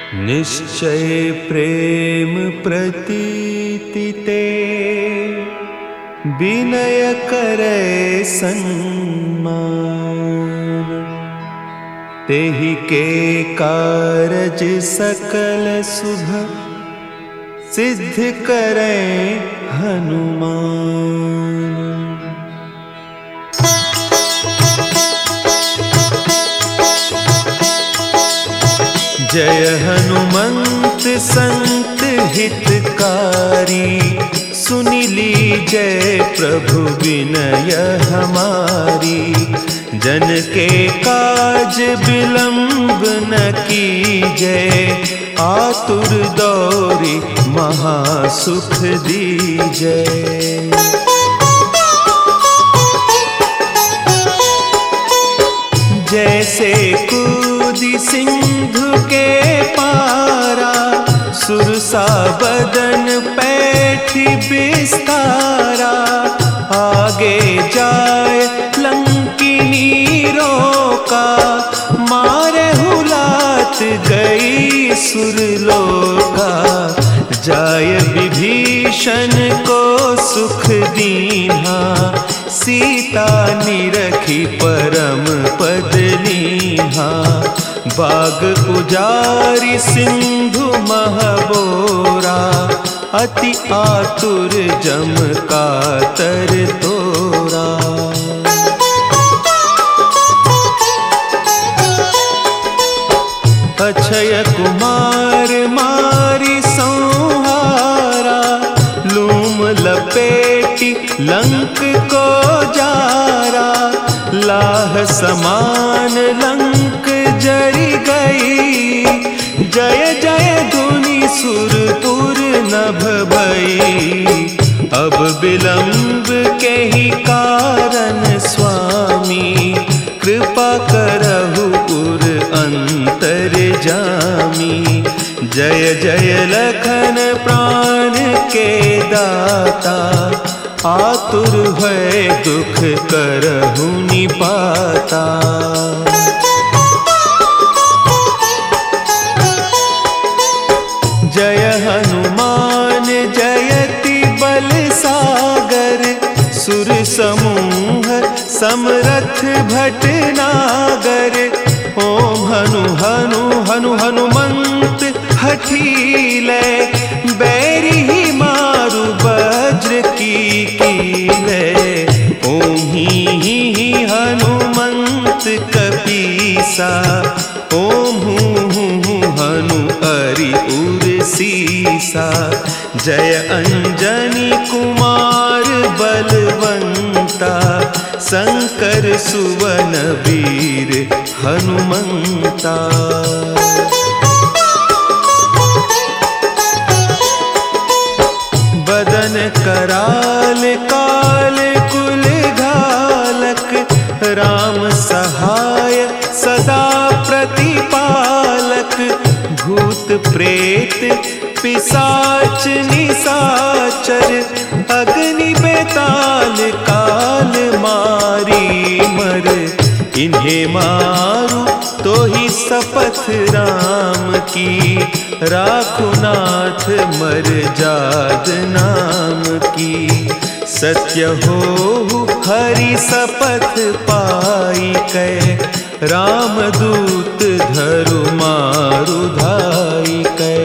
निश्चय प्रेम प्रतीति ते विनय करे सन्मान। तेहि के कारज सकल शुभ सिद्ध करे हनुमान। जय हनुमंत संत हितकारी, सुनि लीजय प्रभु विनय हमारी। जन के काज विलंब न कीजय, आतुर दौरी महासुख दीजय। जैसे कूदी सिंधु के पारा, सुरसा बदन पैठी बिस्तारा। आगे जाए लंकिनी रोका, मारे हुलात गई सुरलोका। जाय विभीषण को सुख दीन्हा, सीता निरखी परम पद लीन्हा। बाग उजारी सिंधु महबोरा, अति आतुर जम कातर तोरा। अक्षय कुमार मारी संहारा, लूम लपेटी लंक को जारा। लाह समान लंक जरी गई, जय जय धुनि सुरपुर नभ भई। अब विलंब के ही कारण स्वामी, कृपा करहु उर अंतर जामी। जय जय लखन प्राण के दाता, आतुर भय दुख करहु निपाता। जय हनुमान जयति बल सागर, सुर समूह समरथ भटनागर। ओम हनु हनु हनु हनुमंत हठीले, बैरी ही मारु वज्र की कीले। ओम ही हनुमंत कपीसा, ओम हूँ हनु अरि उर सीसा। जय अंजनी कुमार बलवंता, शंकर सुवन वीर हनुमंता। बदन कराल काल कुल घालक, राम सहाय सदा प्रतिपालक। भूत प्रेत पिशाच निशाचर, अग्नि बेताल काल मारी मर। इन्हें मारू तो ही शपथ राम की, राखुनाथ मर जाद नाम की। सत्य हो हरि शपथ पाई कै, रामदूत धरु मारु धाई कै।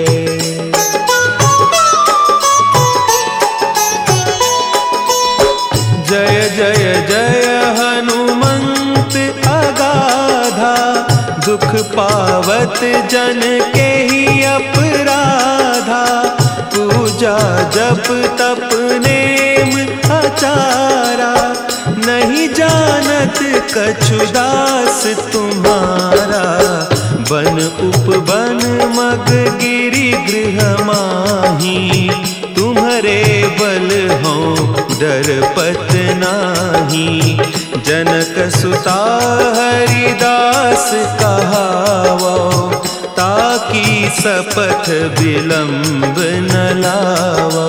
जय जय जय हनुमंत अगाधा, दुख पावत जन के ही अपराधा। पूजा जप तप नेम आचारा, नहीं जानत कछु दास तुम्हारा। बन उपवन मग गिरि गृह माही, तुम्हारे बल हो डरपत नाही। जनक सुता हरिदास कहावो, ताकि शपथ विलंब न लावो।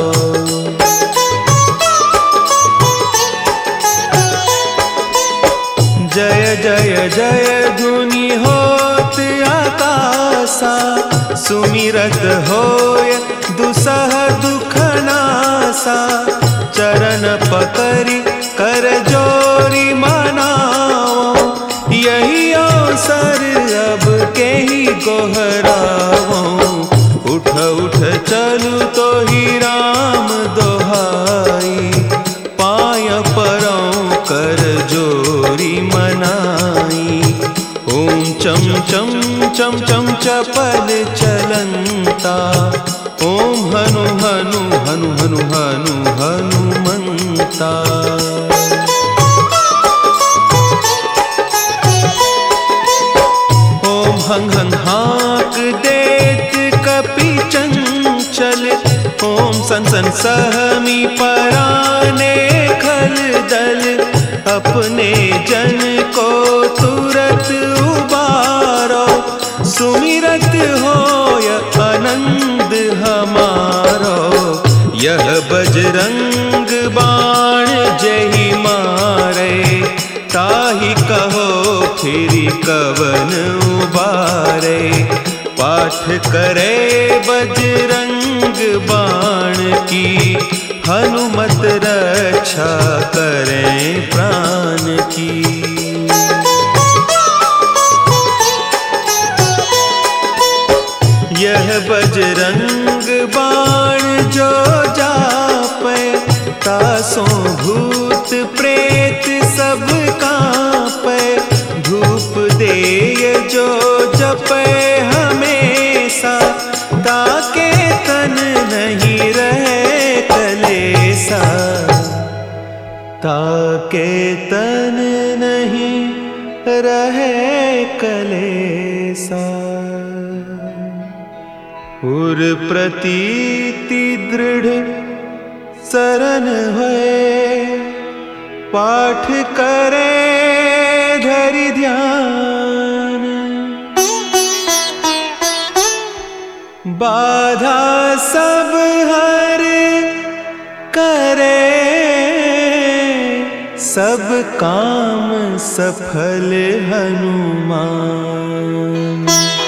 जय जय जय धुनि होत आकाशा, सुमिरत होय दुसह दुख नासा, चरण पकड़ी कर जोरी मनाओ, यही अवसर अब के ही गोहराओ। उठ उठ चलू तो ही राम दोहाई, पाय परौ कर जोरी मनाई। ओम चम चम चम चम चपल चलंता, ओम हनु हनु हनु हनु हनु हनुमंता। ओम हंग हंग हाँक देत कपि चंचल, ओम सन सन सहमी पराने खल दल। अपने जन को तुरत उबारो, सुमिरत होय आनंद हमारो। यह बजरंग बाण जहि मारे, ताहि कहो फिरि कवन उबारे। पाठ करे बजरंग बाण की, हनुमत रक्षा करें प्राण की। यह बजरंग बाण जो जापै, तासों भूत प्रेत सब कांपै। धूप देय जो जपै हमेशा, ताके तन नहीं रहे कलेसा। ताके तन नहीं रहे कलेसा। उर प्रतीति दृढ़ शरण है, पाठ करे धरि ध्यान। बाधा सब हर करे, सब काम सफल हनुमान।